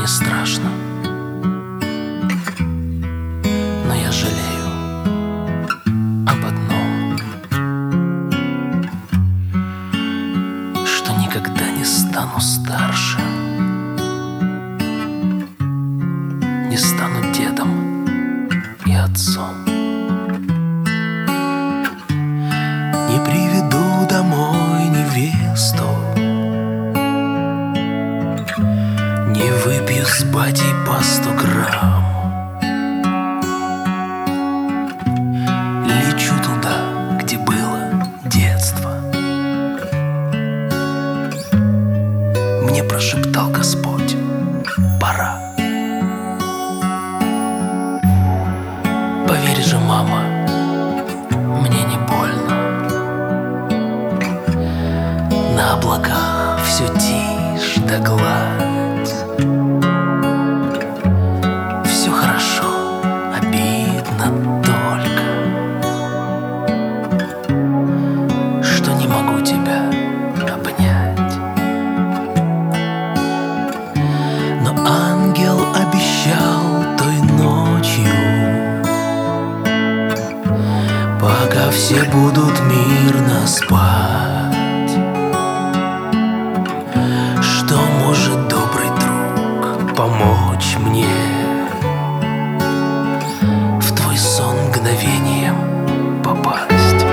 не страшно, но я жалею об одном, что никогда не стану старше, не стану дедом и отцом. Не приведу домой невесту, не выпью с батей по 100 грамм. Лечу туда, где было детство. Мне прошептал Господь: пора. Поверь же, мама, мне не больно. На облаках все тишь да гладь. Все хорошо, обидно только, что не могу тебя обнять. Но ангел обещал той ночью, пока все будут мирно спать, что может добрый друг помочь мне в твой сон мгновением попасть.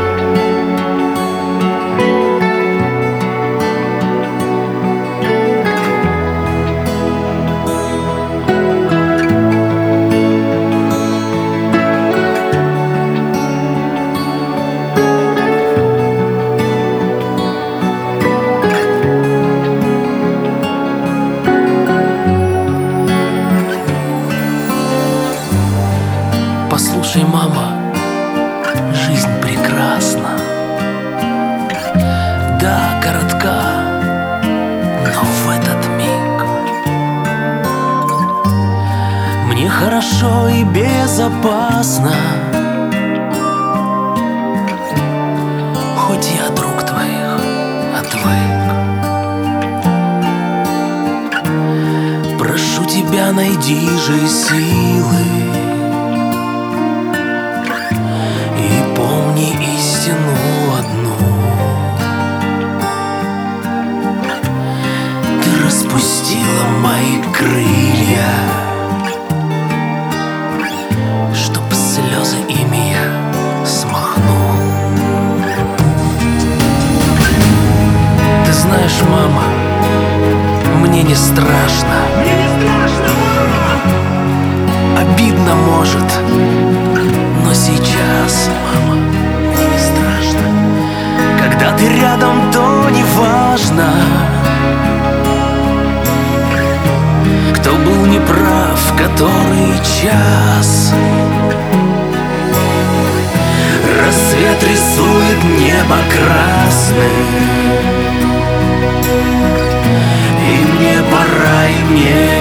Послушай, мама, жизнь прекрасна. Да, коротка, но в этот миг мне хорошо и безопасно. Хоть я друг твоих отвык. Прошу тебя, найди же силы и помни истину одну. Ты распустила мои крылья, чтоб слезы ими я смахнул. Ты знаешь, мама, мне не страшно. Мне не страшно, мама! Обидно может, но сейчас, мама, мне не страшно. Когда ты рядом, то не важно, кто был неправ, который час. Рассвет рисует небо красным, и мне пора, и мне